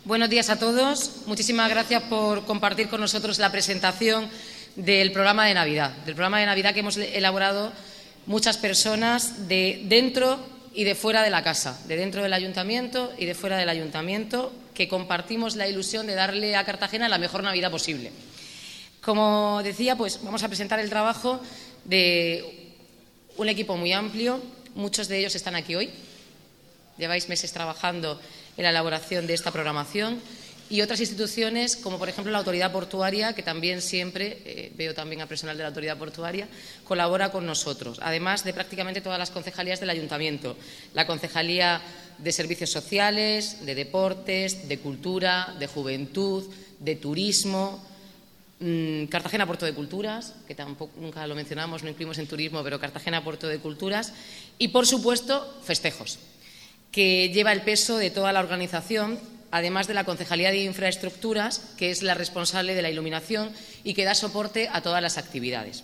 Buenos días a todos. Muchísimas gracias por compartir con nosotros la presentación del programa de Navidad. Del programa de Navidad que hemos elaborado muchas personas de dentro y de fuera de la casa, de dentro del ayuntamiento y de fuera del ayuntamiento, que compartimos la ilusión de darle a Cartagena la mejor Navidad posible. Como decía, pues vamos a presentar el trabajo de un equipo muy amplio. Muchos de ellos están aquí hoy. Lleváis meses trabajando en la elaboración de esta programación, y otras instituciones, como por ejemplo la Autoridad Portuaria, que también siempre, veo también a personal de la Autoridad Portuaria, colabora con nosotros, además de prácticamente todas las concejalías del Ayuntamiento, la Concejalía de Servicios Sociales, de Deportes, de Cultura, de Juventud, de Turismo, Cartagena Puerto de Culturas, que tampoco nunca lo mencionamos, no incluimos en turismo, pero Cartagena Puerto de Culturas, y por supuesto festejos, que lleva el peso de toda la organización, además de la Concejalía de Infraestructuras, que es la responsable de la iluminación y que da soporte a todas las actividades.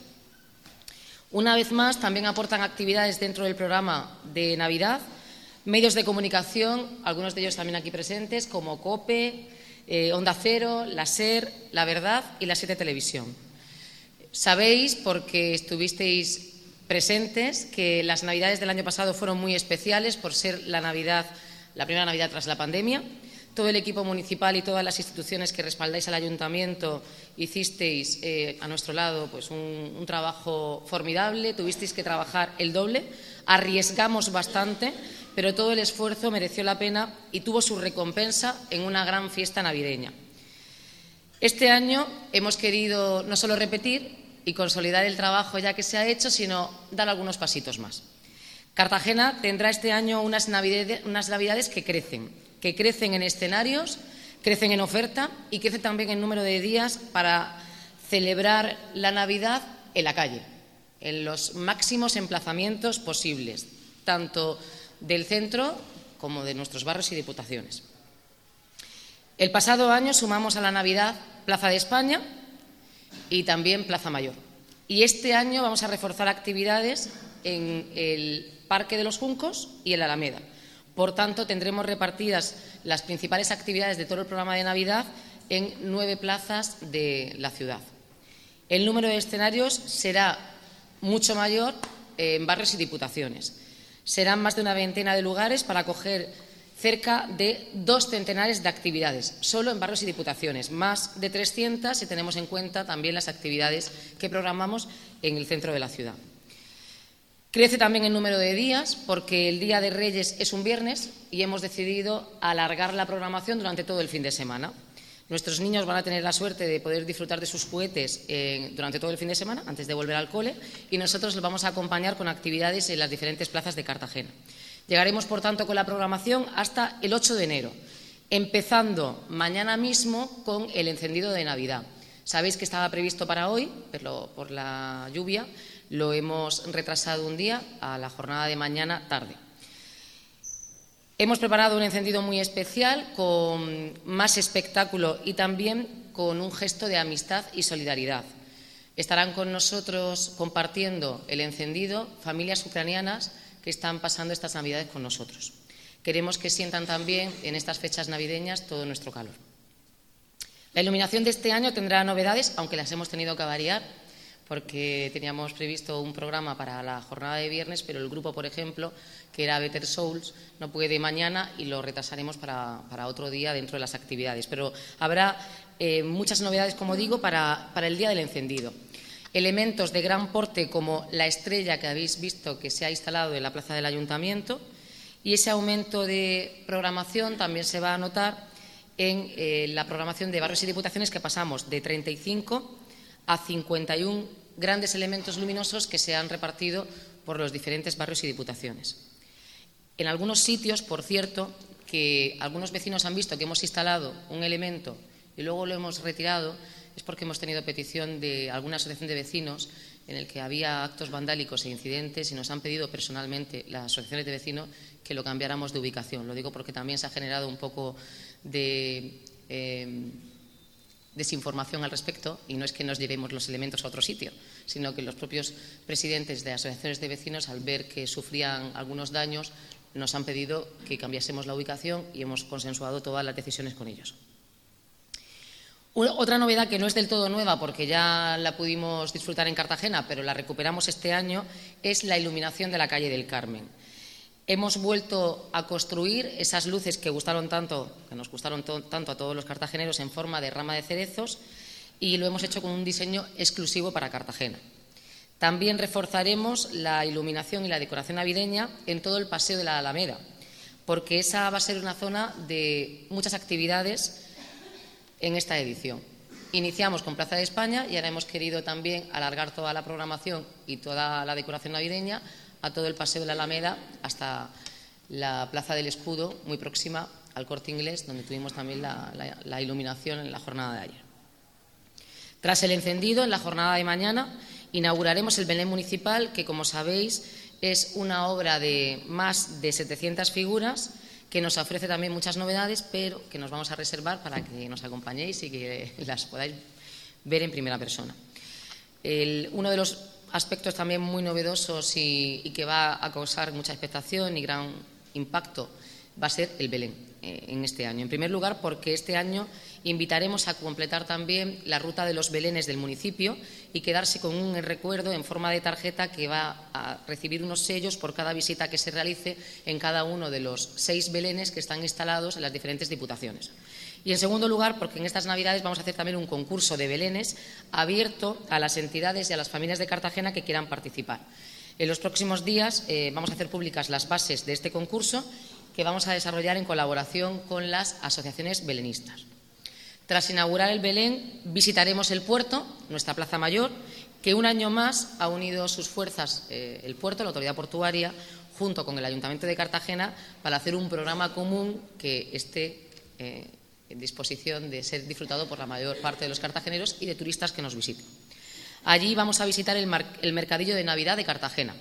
Una vez más, también aportan actividades dentro del programa de Navidad, medios de comunicación, algunos de ellos también aquí presentes, como COPE, Onda Cero, la SER, La Verdad y la 7 Televisión. Sabéis, porque estuvisteis presentes, que las Navidades del año pasado fueron muy especiales por ser la primera Navidad tras la pandemia. Todo el equipo municipal y todas las instituciones que respaldáis al ayuntamiento hicisteis a nuestro lado pues un trabajo formidable, tuvisteis que trabajar el doble, arriesgamos bastante, pero todo el esfuerzo mereció la pena y tuvo su recompensa en una gran fiesta navideña. Este año hemos querido no solo repetir y consolidar el trabajo ya que se ha hecho, sino dar algunos pasitos más. Cartagena tendrá este año unas navidades que crecen en escenarios, crecen en oferta y crecen también en número de días para celebrar la Navidad en la calle, en los máximos emplazamientos posibles, tanto del centro como de nuestros barrios y diputaciones. El pasado año sumamos a la Navidad Plaza de España y también Plaza Mayor. Y este año vamos a reforzar actividades en el Parque de los Juncos y en la Alameda. Por tanto, tendremos repartidas las principales actividades de todo el programa de Navidad en 9 plazas de la ciudad. El número de escenarios será mucho mayor en barrios y diputaciones. Serán más de una veintena de lugares para acoger cerca de 2 centenares de actividades, solo en barrios y diputaciones, más de 300 si tenemos en cuenta también las actividades que programamos en el centro de la ciudad. Crece también el número de días porque el Día de Reyes es un viernes y hemos decidido alargar la programación durante todo el fin de semana. Nuestros niños van a tener la suerte de poder disfrutar de sus juguetes durante todo el fin de semana, antes de volver al cole, y nosotros los vamos a acompañar con actividades en las diferentes plazas de Cartagena. Llegaremos, por tanto, con la programación hasta el 8 de enero, empezando mañana mismo con el encendido de Navidad. Sabéis que estaba previsto para hoy, pero por la lluvia lo hemos retrasado un día a la jornada de mañana tarde. Hemos preparado un encendido muy especial con más espectáculo y también con un gesto de amistad y solidaridad. Estarán con nosotros compartiendo el encendido familias ucranianas que están pasando estas Navidades con nosotros. Queremos que sientan también en estas fechas navideñas todo nuestro calor. La iluminación de este año tendrá novedades, aunque las hemos tenido que variar, porque teníamos previsto un programa para la jornada de viernes, pero el grupo, por ejemplo, que era Better Souls, no puede mañana y lo retrasaremos para otro día dentro de las actividades. Pero habrá muchas novedades, como digo, para el día del encendido. Elementos de gran porte como la estrella que habéis visto que se ha instalado en la plaza del Ayuntamiento, y ese aumento de programación también se va a notar en la programación de barrios y diputaciones, que pasamos de 35 a 51 grandes elementos luminosos que se han repartido por los diferentes barrios y diputaciones. En algunos sitios, por cierto, que algunos vecinos han visto que hemos instalado un elemento y luego lo hemos retirado, es porque hemos tenido petición de alguna asociación de vecinos en el que había actos vandálicos e incidentes y nos han pedido personalmente las asociaciones de vecinos que lo cambiáramos de ubicación. Lo digo porque también se ha generado un poco de desinformación al respecto, y no es que nos llevemos los elementos a otro sitio, sino que los propios presidentes de asociaciones de vecinos, al ver que sufrían algunos daños, nos han pedido que cambiásemos la ubicación y hemos consensuado todas las decisiones con ellos. Otra novedad que no es del todo nueva, porque ya la pudimos disfrutar en Cartagena, pero la recuperamos este año, es la iluminación de la calle del Carmen. Hemos vuelto a construir esas luces que nos gustaron tanto a todos los cartageneros en forma de rama de cerezos, y lo hemos hecho con un diseño exclusivo para Cartagena. También reforzaremos la iluminación y la decoración navideña en todo el paseo de la Alameda, porque esa va a ser una zona de muchas actividades en esta edición. Iniciamos con Plaza de España y ahora hemos querido también alargar toda la programación y toda la decoración navideña a todo el paseo de la Alameda hasta la Plaza del Escudo, muy próxima al Corte Inglés, donde tuvimos también la iluminación en la jornada de ayer. Tras el encendido, en la jornada de mañana, inauguraremos el Belén municipal, que, como sabéis, es una obra de más de 700 figuras, que nos ofrece también muchas novedades, pero que nos vamos a reservar para que nos acompañéis y que las podáis ver en primera persona. Uno de los aspectos también muy novedosos y que va a causar mucha expectación y gran impacto va a ser el Belén en este año. En primer lugar, porque este año invitaremos a completar también la ruta de los belenes del municipio y quedarse con un recuerdo en forma de tarjeta que va a recibir unos sellos por cada visita que se realice en cada uno de los 6 belenes que están instalados en las diferentes diputaciones. Y en segundo lugar, porque en estas Navidades vamos a hacer también un concurso de belenes abierto a las entidades y a las familias de Cartagena que quieran participar. En los próximos días vamos a hacer públicas las bases de este concurso, que vamos a desarrollar en colaboración con las asociaciones belenistas. Tras inaugurar el Belén, visitaremos el puerto, nuestra Plaza Mayor, que un año más ha unido sus fuerzas el puerto, la autoridad portuaria, junto con el Ayuntamiento de Cartagena, para hacer un programa común que esté en disposición de ser disfrutado por la mayor parte de los cartageneros y de turistas que nos visiten. Allí vamos a visitar el Mercadillo de Navidad de Cartagena,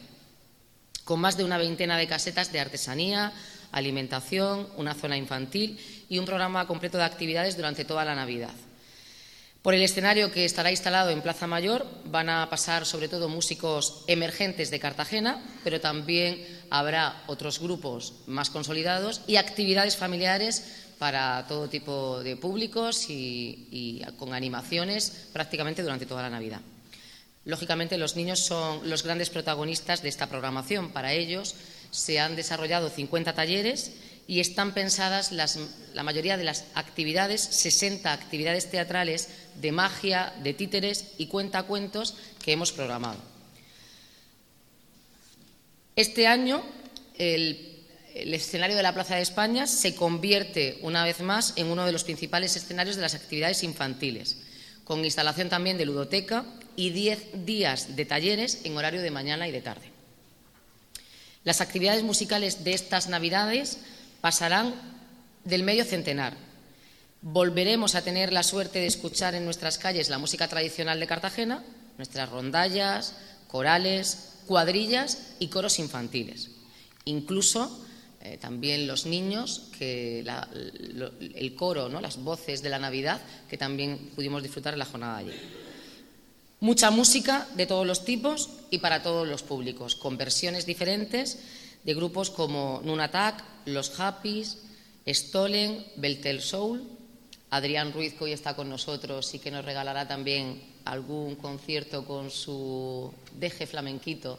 con más de una veintena de casetas de artesanía, alimentación, una zona infantil y un programa completo de actividades durante toda la Navidad. Por el escenario que estará instalado en Plaza Mayor van a pasar sobre todo músicos emergentes de Cartagena, pero también habrá otros grupos más consolidados y actividades familiares para todo tipo de públicos y con animaciones prácticamente durante toda la Navidad. Lógicamente, los niños son los grandes protagonistas de esta programación. Para ellos se han desarrollado 50 talleres y están pensadas la mayoría de las actividades, 60 actividades teatrales de magia, de títeres y cuentacuentos que hemos programado. Este año el escenario de la Plaza de España se convierte una vez más en uno de los principales escenarios de las actividades infantiles, con instalación también de ludoteca y 10 días de talleres en horario de mañana y de tarde. Las actividades musicales de estas Navidades pasarán del medio centenar. Volveremos a tener la suerte de escuchar en nuestras calles la música tradicional de Cartagena, nuestras rondallas, corales, cuadrillas y coros infantiles. Incluso también los niños, el coro, ¿no?, las voces de la Navidad, que también pudimos disfrutar en la jornada de ayer. Mucha música de todos los tipos y para todos los públicos, con versiones diferentes de grupos como Nunatak, Los Happys, Stolen, Beltel Soul. Adrián Ruiz, que hoy está con nosotros y que nos regalará también algún concierto con su deje flamenquito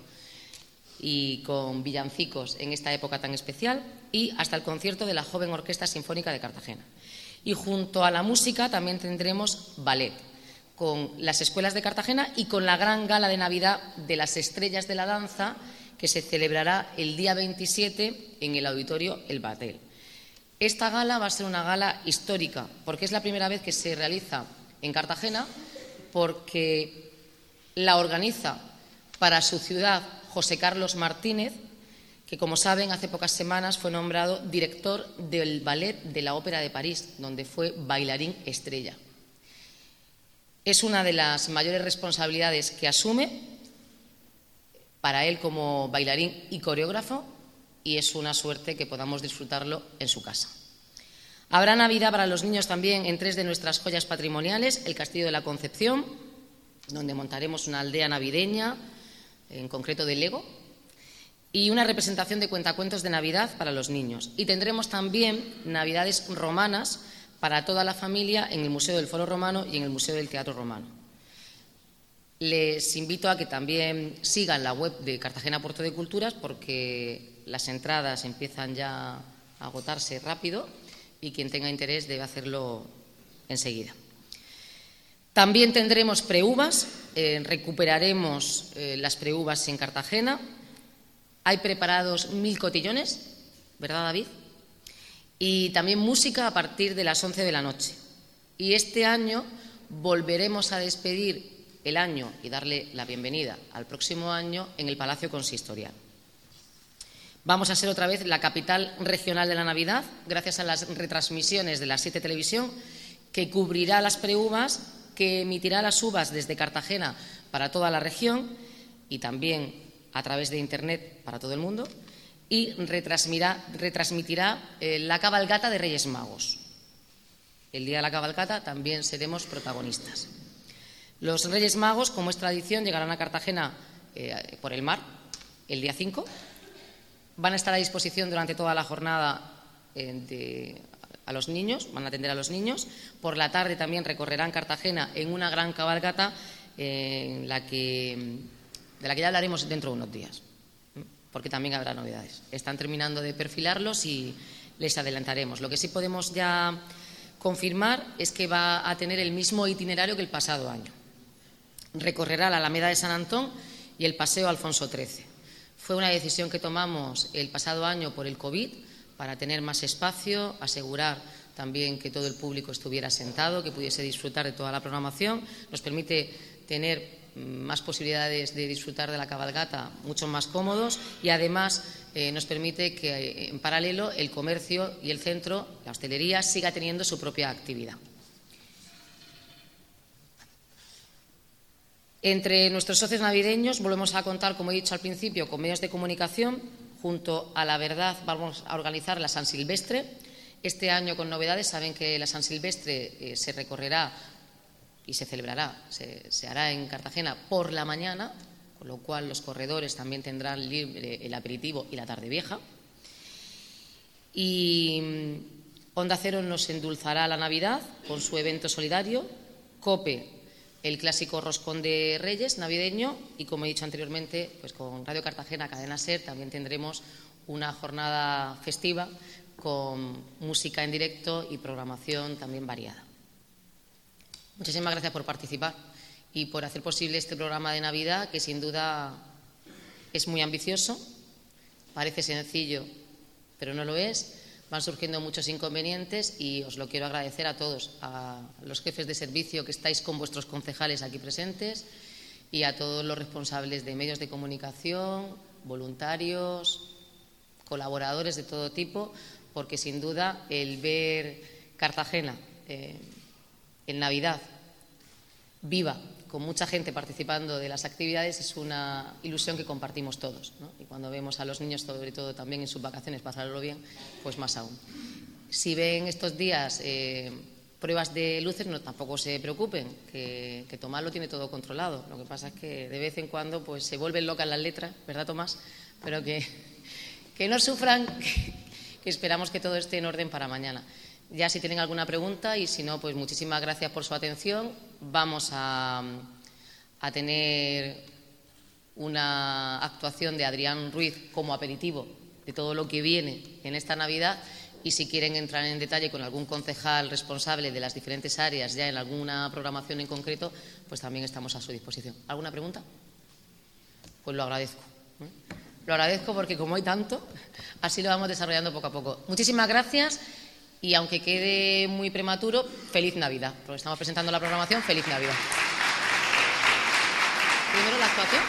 y con villancicos en esta época tan especial, y hasta el concierto de la Joven Orquesta Sinfónica de Cartagena. Y junto a la música también tendremos ballet, con las escuelas de Cartagena y con la gran gala de Navidad de las Estrellas de la Danza, que se celebrará el día 27 en el Auditorio El Batel. Esta gala va a ser una gala histórica, porque es la primera vez que se realiza en Cartagena, porque la organiza para su ciudad José Carlos Martínez, que, como saben, hace pocas semanas fue nombrado director del Ballet de la Ópera de París, donde fue bailarín estrella. Es una de las mayores responsabilidades que asume para él como bailarín y coreógrafo, y es una suerte que podamos disfrutarlo en su casa. Habrá Navidad para los niños también en 3 de nuestras joyas patrimoniales: el Castillo de la Concepción, donde montaremos una aldea navideña, en concreto de Lego, y una representación de cuentacuentos de Navidad para los niños. Y tendremos también Navidades romanas para toda la familia en el Museo del Foro Romano y en el Museo del Teatro Romano. Les invito a que también sigan la web de Cartagena Puerto de Culturas, porque las entradas empiezan ya a agotarse rápido y quien tenga interés debe hacerlo enseguida. También tendremos preuvas, recuperaremos las preuvas en Cartagena. Hay preparados 1000 cotillones, ¿verdad, David? Y también música a partir de las 11 de la noche. Y este año volveremos a despedir el año y darle la bienvenida al próximo año en el Palacio Consistorial. Vamos a ser otra vez la capital regional de la Navidad, gracias a las retransmisiones de la 7 Televisión, que cubrirá las preuvas, que emitirá las uvas desde Cartagena para toda la región y también a través de Internet para todo el mundo, y retransmitirá la cabalgata de Reyes Magos. El día de la cabalgata también seremos protagonistas. Los Reyes Magos, como es tradición, llegarán a Cartagena por el mar el día 5. Van a estar a disposición durante toda la jornada a los niños, van a atender a los niños. Por la tarde también recorrerán Cartagena en una gran cabalgata de la que ya hablaremos dentro de unos días, porque también habrá novedades. Están terminando de perfilarlos y les adelantaremos. Lo que sí podemos ya confirmar es que va a tener el mismo itinerario que el pasado año. Recorrerá la Alameda de San Antón y el Paseo Alfonso XIII. Fue una decisión que tomamos el pasado año por el COVID para tener más espacio, asegurar también que todo el público estuviera sentado, que pudiese disfrutar de toda la programación. Nos permite tener más posibilidades de disfrutar de la cabalgata, mucho más cómodos, y además nos permite que en paralelo el comercio y el centro, la hostelería, siga teniendo su propia actividad. Entre nuestros socios navideños volvemos a contar, como he dicho al principio, con medios de comunicación. Junto a La Verdad vamos a organizar la San Silvestre. Este año con novedades. Saben que la San Silvestre se recorrerá y se celebrará, se hará en Cartagena por la mañana, con lo cual los corredores también tendrán libre el aperitivo y la tarde vieja. Y Onda Cero nos endulzará la Navidad con su evento solidario, COPE, el clásico roscón de Reyes navideño, y como he dicho anteriormente, pues con Radio Cartagena, Cadena SER, también tendremos una jornada festiva con música en directo y programación también variada. Muchísimas gracias por participar y por hacer posible este programa de Navidad, que sin duda es muy ambicioso, parece sencillo, pero no lo es. Van surgiendo muchos inconvenientes y os lo quiero agradecer a todos, a los jefes de servicio que estáis con vuestros concejales aquí presentes y a todos los responsables de medios de comunicación, voluntarios, colaboradores de todo tipo, porque sin duda el ver Cartagena en Navidad viva, con mucha gente participando de las actividades, es una ilusión que compartimos todos, ¿no? Y cuando vemos a los niños, sobre todo también en sus vacaciones, pasarlo bien, pues más aún. Si ven estos días pruebas de luces, no, tampoco se preocupen, que Tomás lo tiene todo controlado. Lo que pasa es que de vez en cuando pues se vuelven locas las letras, ¿verdad, Tomás? Pero que no sufran, que esperamos que todo esté en orden para mañana. Ya si tienen alguna pregunta, y si no, pues muchísimas gracias por su atención. Vamos a tener una actuación de Adrián Ruiz como aperitivo de todo lo que viene en esta Navidad, y si quieren entrar en detalle con algún concejal responsable de las diferentes áreas ya en alguna programación en concreto, pues también estamos a su disposición. ¿Alguna pregunta? Pues lo agradezco. Lo agradezco porque como hay tanto, así lo vamos desarrollando poco a poco. Muchísimas gracias. Y aunque quede muy prematuro, feliz Navidad, porque estamos presentando la programación. Feliz Navidad. Primero la actuación.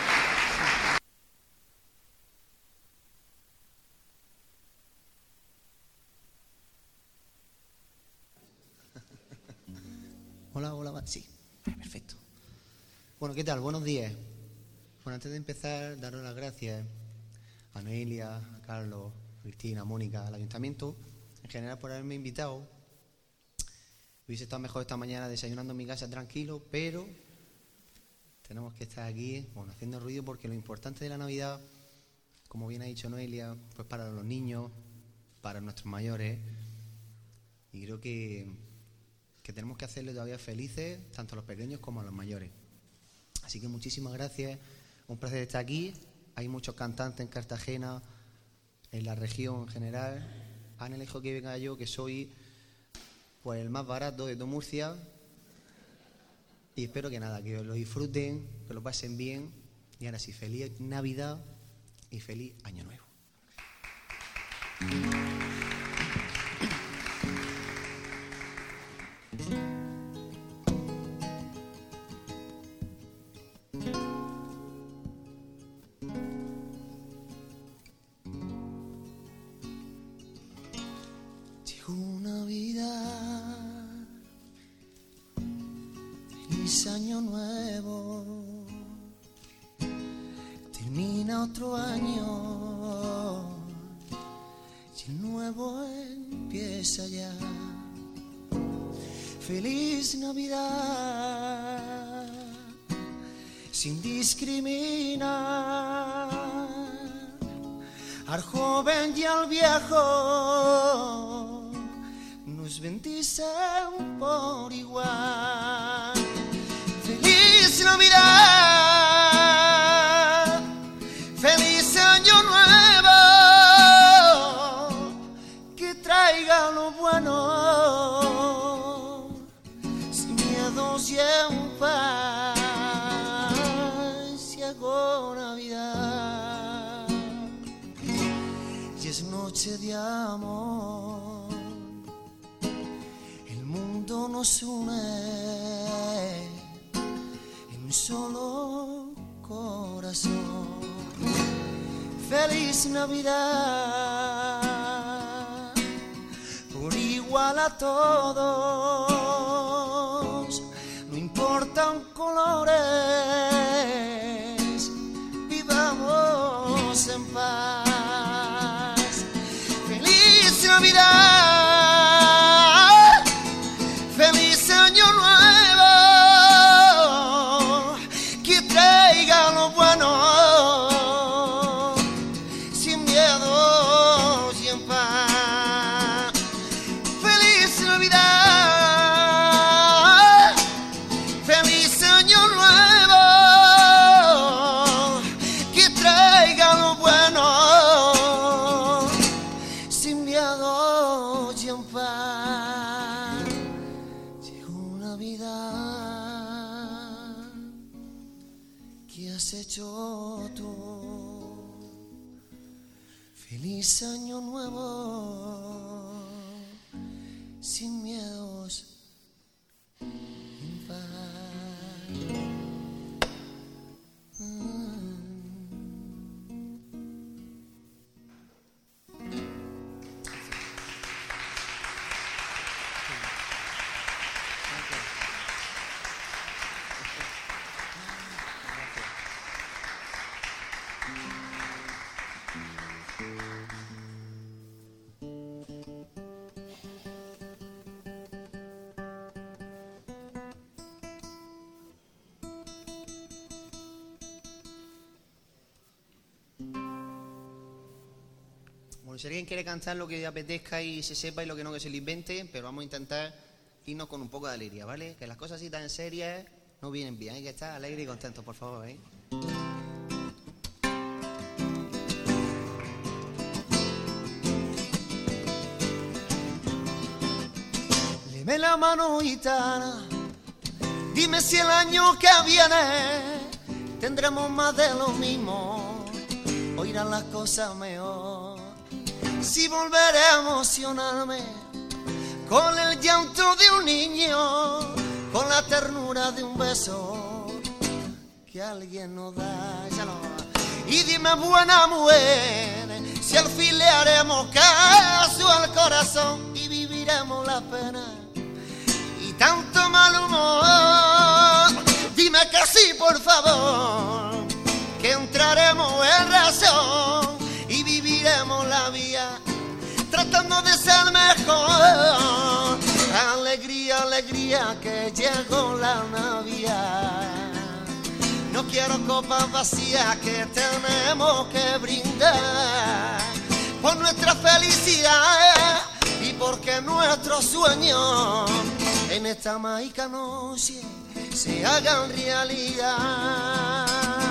Hola, sí, perfecto. Bueno, ¿qué tal? Buenos días. Bueno, antes de empezar, daros las gracias a Noelia, a Carlos, a Cristina, a Mónica, al Ayuntamiento, en general por haberme invitado. Hubiese estado mejor esta mañana desayunando en mi casa tranquilo, pero tenemos que estar aquí, bueno, haciendo ruido, porque lo importante de la Navidad como bien ha dicho Noelia, pues para los niños, para nuestros mayores. Y creo que tenemos que hacerle todavía felices tanto a los pequeños como a los mayores. Así que muchísimas gracias, un placer estar aquí. Hay muchos cantantes en Cartagena, en la región en general. Han elegido que venga yo, que soy pues el más barato de toda Murcia. Y espero que nada, que lo disfruten, que lo pasen bien. Y ahora sí, feliz Navidad y feliz Año Nuevo. Llegó Navidad, feliz Año Nuevo. Termina otro año y el nuevo empieza ya. Feliz Navidad, sin discriminar al joven y al viejo, nos bendicen por igual. Feliz Navidad, feliz Año Nuevo, que traiga lo bueno, sin miedos y en paz. Llegó Navidad y es noche de amor, el mundo nos une en un solo corazón. Feliz Navidad, por igual a todos, no importan colores, vivamos en paz. Feliz Navidad, feliz Año Nuevo, que traiga lo bueno, sin miedo y en paz. Feliz Navidad, feliz Año Nuevo, que traiga lo bueno, sin miedo y en paz. Llegó Navidad, ¿qué has hecho tú? Feliz Año Nuevo, sin miedos, en paz. Bueno, si alguien quiere cantar lo que le apetezca y se sepa y lo que no, que se lo invente, pero vamos a intentar irnos con un poco de alegría, ¿vale? Que las cosas así tan serias no vienen bien, hay que estar alegre y contento, por favor, ¿eh? Deme la mano, gitana, dime si el año que viene tendremos más de lo mismo, o irán las cosas mejor. Si volveré a emocionarme con el llanto de un niño, con la ternura de un beso que alguien nos da. Y dime, buena mujer, si al fin le haremos caso al corazón y viviremos la pena y tanto mal humor. Dime que sí, por favor, que entraremos en razón y viviremos la vida tratando de ser mejor. Alegría, alegría, que llegó la Navidad. No quiero copas vacías que tenemos que brindar por nuestra felicidad y porque nuestros sueños en esta mágica noche se hagan realidad.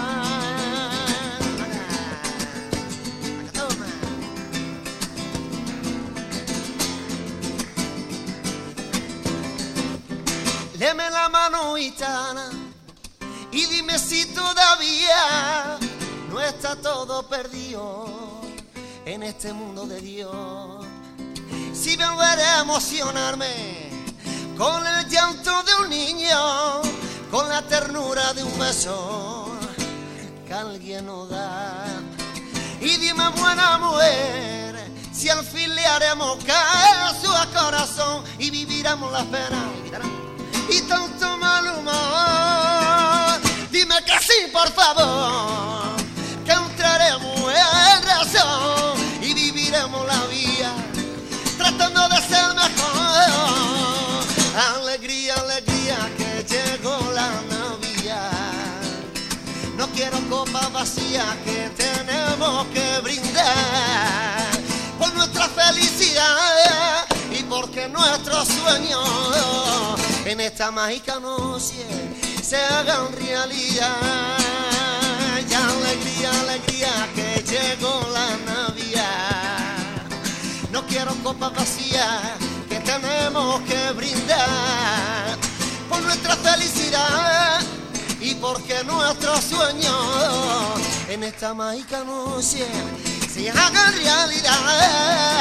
Deme la mano, gitana, y dime si todavía no está todo perdido en este mundo de Dios. Si volveré a emocionarme con el llanto de un niño, con la ternura de un beso que alguien nos da. Y dime, buena mujer, si al fin le haremos caso a corazón y viviremos la pena y tanto mal humor. Dime que sí, por favor, que entraremos en razón y viviremos la vida tratando de ser mejor. Alegría, alegría, que llegó la Navidad. No quiero copas vacías, que tenemos que brindar por nuestra felicidad y porque nuestros sueños en esta mágica noche se hagan realidad. Y alegría, alegría, que llegó la Navidad. No quiero copas vacías, que tenemos que brindar por nuestra felicidad y porque nuestros sueños en esta mágica noche se hagan realidad.